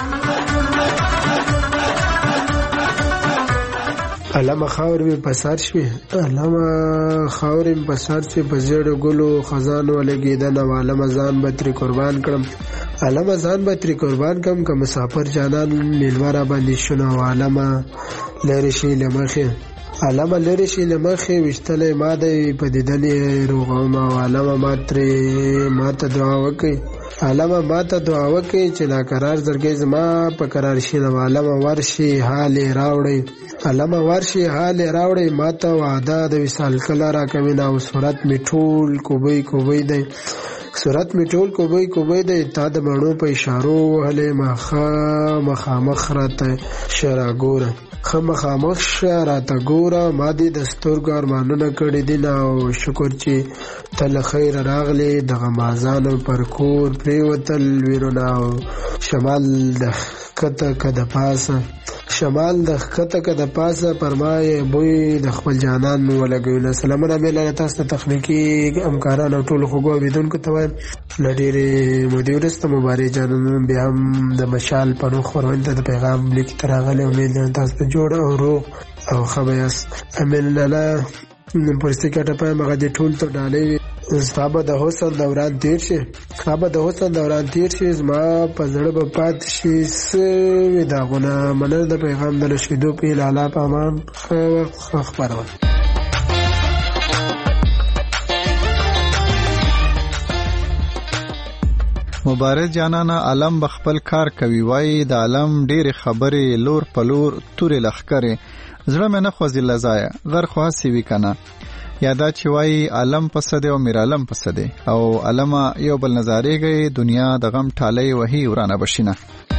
علامه خاور می پسار شوی علامه خاور می پسار شوی په زیړو ګلو خزان ولګیدن او علامه ځان به تری قربان کړم علامه ځان به تری قربان کړم که مسافر جانان میلواره باندې شنو علامه لری شي لمخه علامه لری شي لمخه وشتله ما د په دیدنې روغما علامه ماتري ماته دعا وکي علامه ماته دعا وکي چې لا قرار زرګي زما په قرار شي نو علامه ورشي حال راوړي علامه ورشي حال راوړي ماته وعده د وصال کله را کوي نو صورت میټول کوبي کوبي دی صورت میټول کوبي کوبي دی تا د مړو په اشارو هله مخه مخامخ راته شراګور خامخامخ راته ګوره ما دې د سترګو ارمانونه کړي دي او شکر چې تل خیر راغلی دغه مازانو پر کور پریوتل ویرونه او شمال د کته کده پاسه شمال د کته کده پاسه پرمای بوی د خپل جانان ولګوي. سلامونه مې تاسو ته تخنیکی همکاران او ټول خوګو بدون کو ته لډيره مدیرست مبارک جانان بیا هم د مشال پنو خورونته د پیغام لیک ترغله امید تاسو ته جوړ او رو او خبيس امن لاله پرسته کټه په مغه د ټول ته ډالې ستابه د حسن دوران تیر شي ستابه د حسن دوران تیر شي زما په زړه په پات شي سوي داغونه منل د پیغام د رشیدو په لاله پامان خو خبرونه. مبارک جانانا علم بخپل کار کوي وای د علم ډېر خبرې لور په لور تورې لخکره زړه مې نه خوځي لزایا غر خو هسي وی کنه یادا چې وای علم پسده او میر علم پسده او علما یو بل نظارېږي دنیا د غم ټالۍ وਹੀ ورانه بشینه.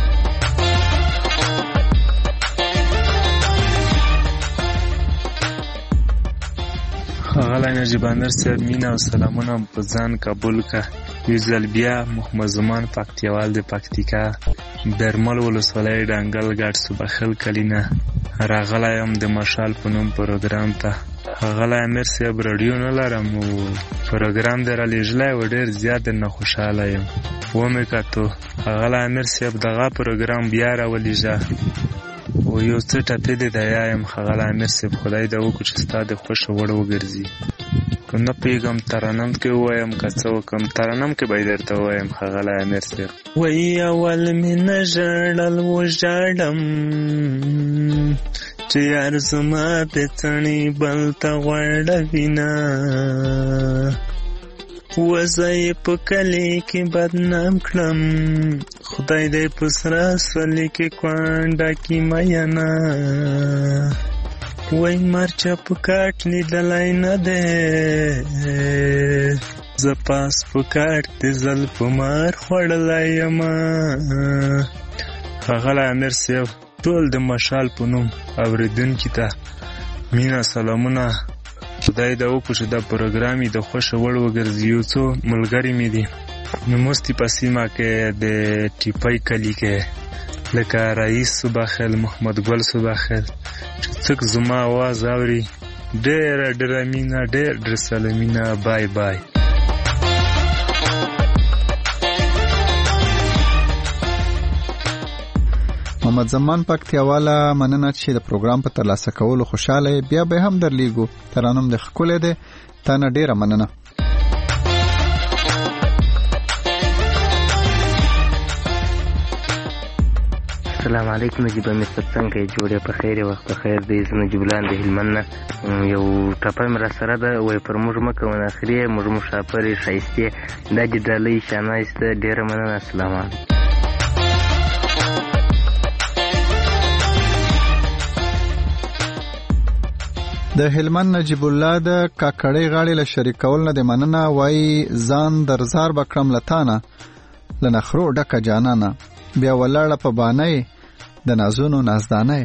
غلا نجیب امیر صاحب مینا او سلامونه په ځان قبول کا یو ځل بیا محمد زمان پکتیوال د پکتیکا برمل ولسوالۍ ډنګل ګډ صبحخل کلینه راغلایم د مشال په نوم پروګرام ته غلا امیر صاحب رادیو نه لرم او پروګرام در لېږلای و ډېر زیات نه خوشاله یم و مې کتو غلا امیر صاحب دغه پروګرام بیا راولېږه او یو څه ټپې دی د یایم غلا امیر صاحب خدای دې وکړي چې ستا د خوښه وړ وګرځي که نه پوهېږم ترنم کې ووایم که څه وکړم ترنم کې به یې درته ووایم غلا امیر صاحب وایي اول مې نه ژړل وژاړم چې یار زما پېڅڼې بل ته غوړوینه وزه یې په کلي کې بدنام کړم خدای دې په سره سلي کې کونډه کې مینه وای مرچه په کاټ لیدلی نه دی زه پاس په کاټ د زلف مار خوړلی یمه. ښاغلی امیر صاحب ټول د مشال په نوم اوریدونکو ته مینا سلامونه. خدای دا وکړي چې دا پروګرام د خوښ وړ وګرځي. یو څو ملګری مې دي نمستی په سیمه کې د ټیپای کلی کې لکه رئیس صباخل، محمد ګل صباخل چې څوک زما आवाज اوري ډېر ډېر مینا ډېر ډېر سلامونه. بای بای. محمد زمان پکتیاواله مننه چې د پروګرام په ترلاسه کولو خوشاله. بیا به هم درلیږو. ترانم د ښکلې ده. تا نه ډېره مننه. السلام علیکم. نجیب امیر صاحب څنګه یې؟ جوړې په خیر وخت په خیر دی. زه نجیب الله د هلمند نه یو ټپه مې راسره ده. وایي پر موږ مه کوه ناخرې، موږ مسافرې ښایستې، دا دې ډالۍ شانایسته. ډېره مننه. السلام علیکم. د هلمند نجیب الله د کاکړۍ غاړې له شریکول نه د مننه. وایي ځان درزار بکرم لتانه له نخرو ډکه جانانه، بیا ولاړه په بانۍ د نازونو نازدانۍ.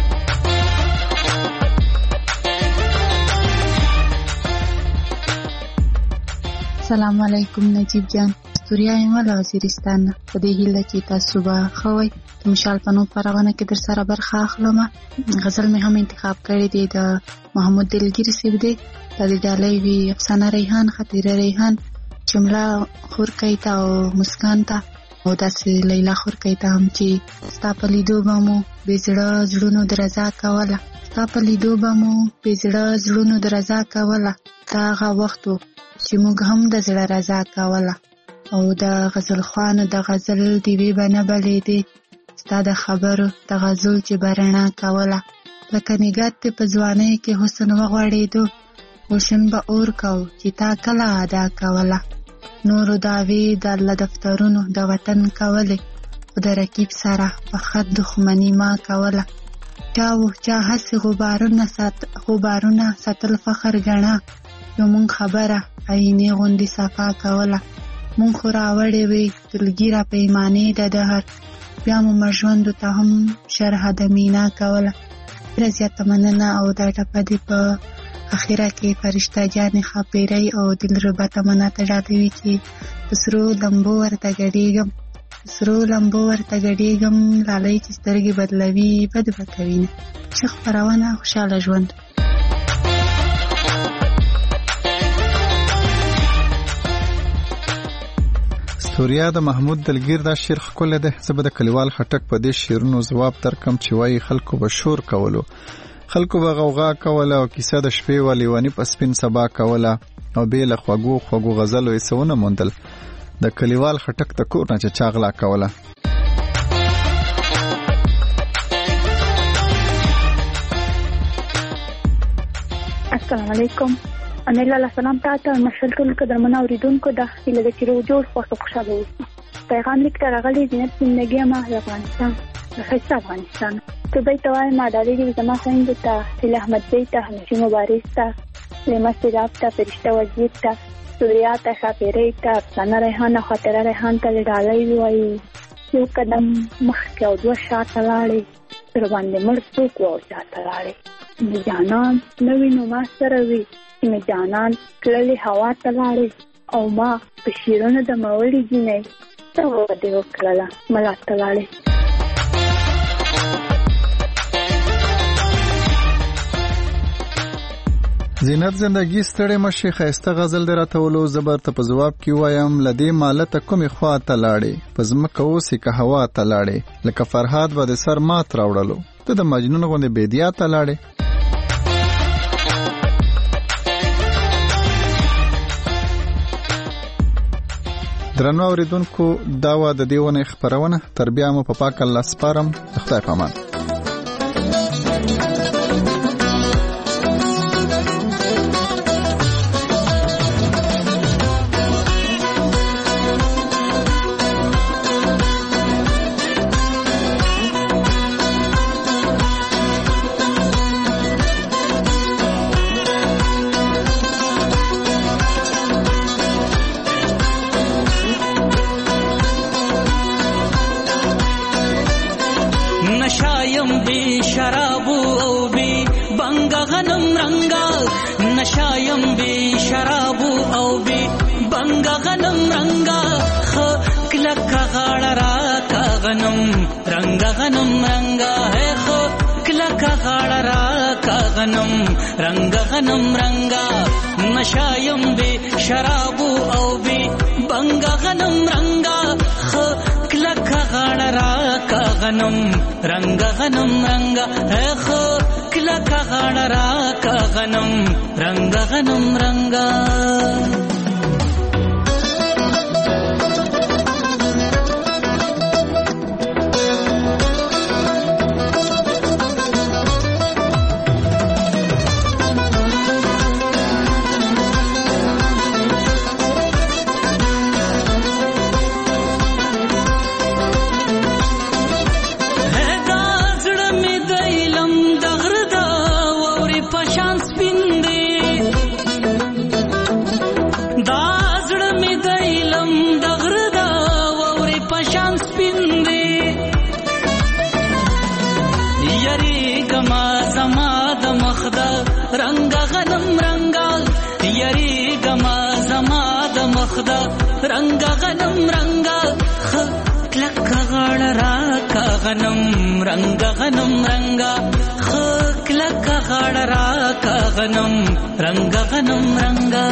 سلام علیکم نجیب جان. سوریا یم له وزیرستان نه. په دې هیله چې تاسو به ښه وئ. د مشال په نوم خپرونه کې در سره برخه اخلم. غزل مې هم انتخاب کړی دی د محمود دلګیر صاحب دی. د دې ډالۍ وي افسانه ریحان، خطیره ریحان، جمله خورکۍ ته او مسکان ته، او داسې لیلا خورکۍ ته هم چې ستا په لیدو به مو بې زړه زړونو د رضا کوله، ستا په لیدو به مو بې زړه زړونو د رضا کوله. دا هغه وخت و چې موږ هم د زړه رضا کوله. او د غزل خوانو د غزل دیوې به نه بلېدې، ستا د خبرو د غزل چې به رڼا کوله. لکه نګهت دې په ځوانۍ کې حسن وغوړېدو، روشن به اور کو چې تا کله ادا کوله. نورو دعوې د الله دفترونو د وطن کولې، خو د رقیب سره په خط دښمني ما کوله. چا و چا هسې غبارونه سات غبارونه ساتل فخر ګڼه، یو مونږ خبره عینې غوندې صفا کوله. مونږ خو راوړې وې دلګیره پیمانې د دهر، بیا مو مړژوندو ته هم شرح د مینا کوله. ډېره زیاته مننه. او دا ټپه دې په اخیره کې فرشته جانې ښاپېرۍ او دلربا تمنا ته ډالوي چې په سرو لمبو ورته ګډېږم، په سرو لمبو ورته ګډېږم، لالۍ چې سترګې بدلوي بد به کوي نه. ښه خپرونه، خوشحاله ژوند. سوریا د محمود دلګیر دا شعر ښکلی دی. زه به د کلیوال خټک په دې شعرونو ځواب درکم چې وایي خلکو به شور کولو، خلکو به غوغا کوله او کیسه د شپې و لیونی په سپین سبا کوله، او بې له خوږو خوږو غزلو یې څه ونه موندل. د کلیوال خټک د کور نه چې چاغلا کوله. السلام علیکم. امیر لاله سلام تاسو مشل ټول قدرمنو اوریدونکو د هیله د چیرو جوړ خوښ خوشاله اوسئ. پیغام لیک ته راغلی زینت زندګي ما د افغانستان د ښایسته افغانستان ته به ته وایم ما ډالۍ دې زما خویندو ته هیله احمد زی ته حنفي مبارز ته لیما سیراب ته فرشته وزیر ته سوریا ته ښاپېرۍ ته افسانه ریحان او خاطره ریحان ته ډالۍ وایي. یو قدم مخکې او دوه شاته لاړې، در باندې مړ څوک و او چاته لاړې. مې جانان نه وي نو ما سره وي، مې جانان تللې هوا ته لاړې، او ما په شیرونو د مولې جینۍ څه وعدې وکړله ملا ته لاړې. زینت زندگی ستړې مشي ښایسته غزل دې راته ولو. زه به درته په ځواب کې وایم له دې مالته کومې خوا ته لاړې، په ځمکه اوسې که هوا ته لاړې، لکه فرهاد به د سر مات راوړلو، ته د مجنون غوندې بیدیا ته لاړې. درنو اوریدونکو، دا وه د دې ونې خپرونه. تر بیا مو په پاک الله سپارم. د خدای په امان. غاړه راکا غنم رنگا غنم رنگا ہے خو کلکا غاړه راکا غنم رنگا غنم رنگا نشایم بی شرابو او بی بنگا غنم رنگا خو کلکا غاړه راکا غنم رنگا غنم رنگا ہے خو کلکا غاړه راکا غنم رنگا غنم رنگا رنگا غنم رنگا یری گما زما د مخدا رنگا غنم رنگا کلک غاړه راکا غنم رنگا غنم رنگا کلک غاړه راکا غنم رنگا غنم رنگا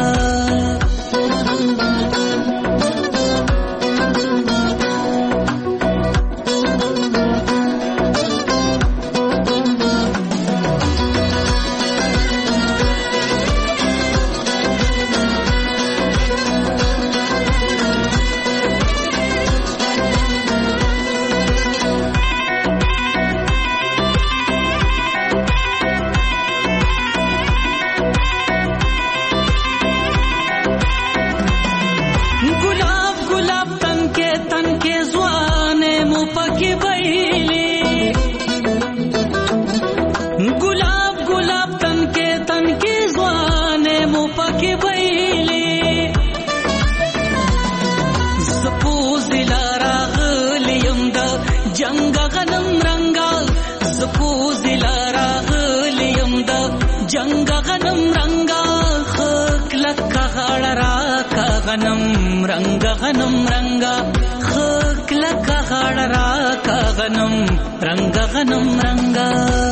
غنم رنگا غنم رنگا کلکا غاړه راکا غنم رنگا غنم رنگا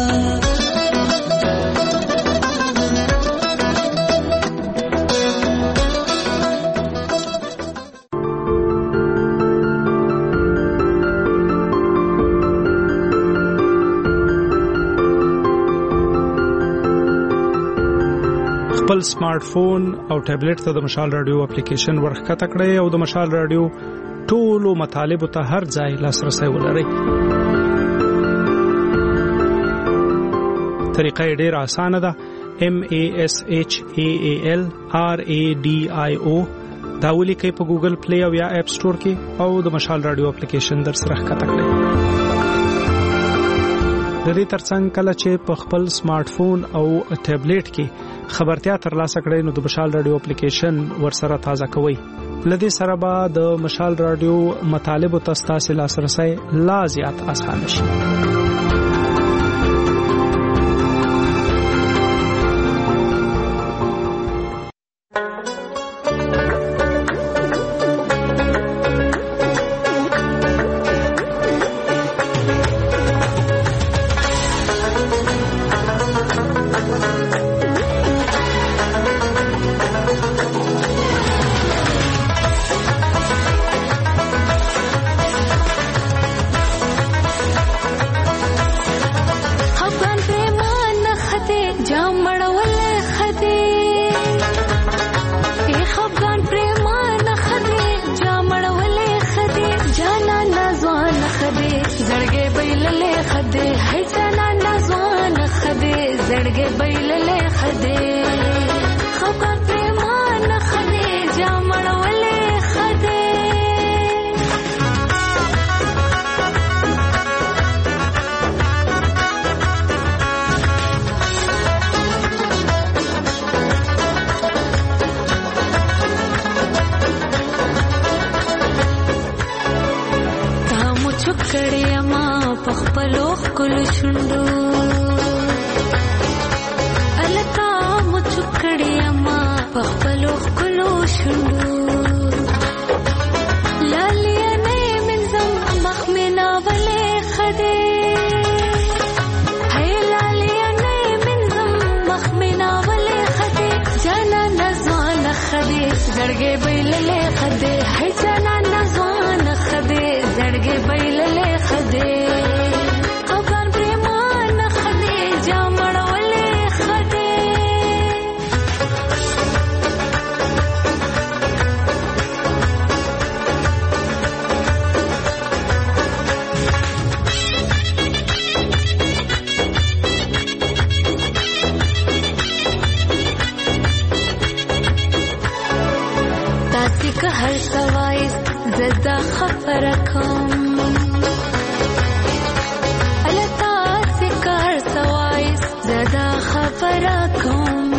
خپل سمارټ فون او ټابلیټ ته د مشال رادیو اپلیکیشن ورښکته کړئ او د مشال رادیو ټولو مطالبو ته هر ځای لاسرسي ولرئ. طریقه یې ډېره اسانه ده. M A S H A A L R A D I O دا ولیکئ په ګوګل پلی او یا اپ سٹور کې او د مشال رادیو اپلیکیشن در سره ښکته کړئ. د دې ترڅنګ کله چې په خپل سمارټ فون او ټابلیټ کې خبرتیا ترلاسه کړئ نو د مشال رادیو اپلیکیشن ورسره تازه کوئ. لدې سره به د مشال رادیو مطالب او تاسو لاسرسي لا زیات اسانه شي. Lalia ne min زړګې بایللې خدای خفګان پریمان خدای جامړولې خدای که هر سوایس زدا خبره کوم التا چې که هر سوایس زدا خبره کوم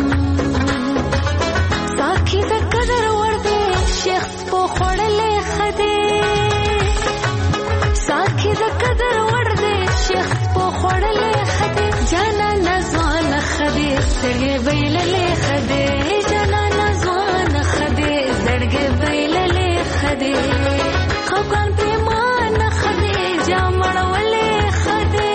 ساکي د قدر ور دي شخص په خړلې خدي ساکي د قدر ور دي شخص په خړلې خدي جانا نزوان خدي سړې ویللې خدي جانا نزوان خدي زړګې ویللې خدي خفګان پریمان خدي جامړولې خدي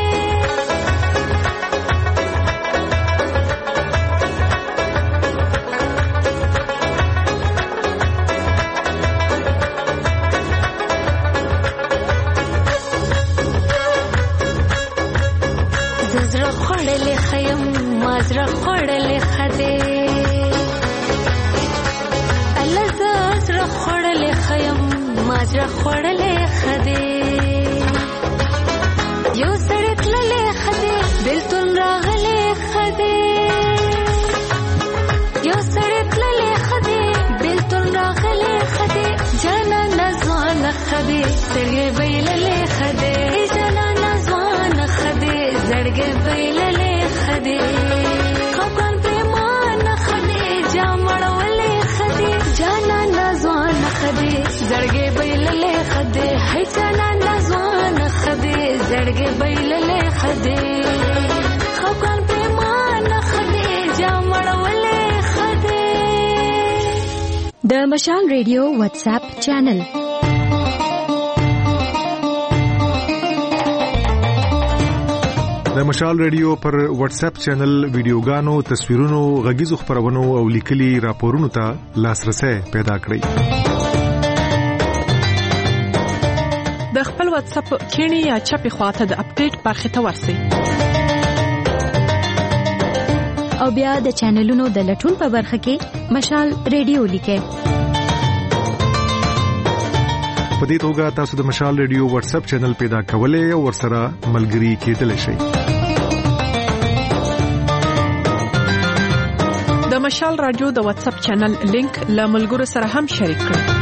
زړه خړلې خیم مازره خړلې خدي زړه خړلې خیم ماجره خړلې خدي یو سړی تللې خدي بلتون راغلې خدي یو سړی تللې خدي بلتون راغلې خدي جانا نزوان خدي زړګې ویللې خدي جانا نزوان خدي زړګې ویللې خدي خفګان پریمان خدي جامړولې خدي جانا نزوان خدي زړګې بایللې خدي هي جانا نزوان خدي زړګې بایللې خدي خفګان پریمان خدي جامړولې خدي د مشال ریډیو واتس اپ چینل د مشال ریډیو پر واتس اپ چینل ویډیوګانو تصویرونو غږیزو خبرونو او لیکلي راپورونو ته لاسرسي پیدا کړئ د خپل واتس اپ کینی یا چپی خواته د اپډیټ برخه ته ورسئ او بیا د چینلونو د لټون په برخه کې مشال ریډیو لیکئ په دې توګه تاسو د مشال ریډیو واتس اپ چینل پیدا کولای او ورسره ملګري کېدلی شئ د مشال رادیو د واتس اپ چینل لینک له ملګرو سره هم شریک کړئ